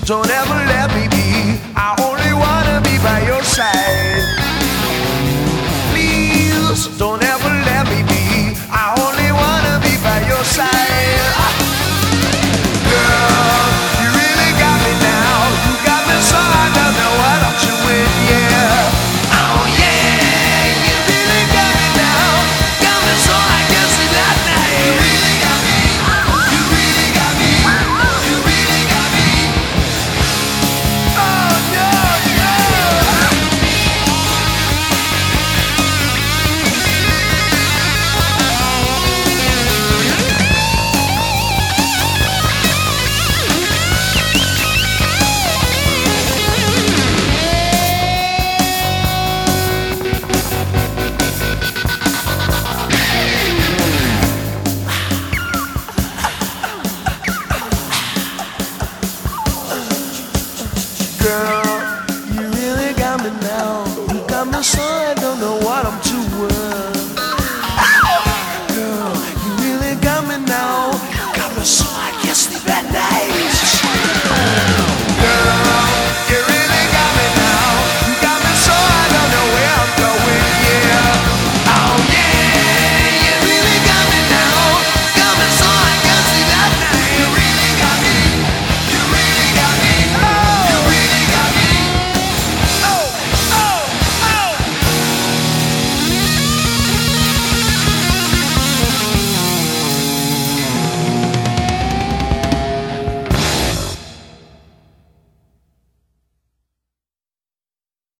don't ever let me be. I only wanna be by your side. Please, don't ever let me be. I only wanna be by your side. Girl, you really got me now. You got me so I don't know what I'm doing, yeah. Oh yeah, you really got me now. Got me so I can't sleep that night. You really got me. You really got me. You really got me. Oh no, no. Girl, you really got me now. You got me so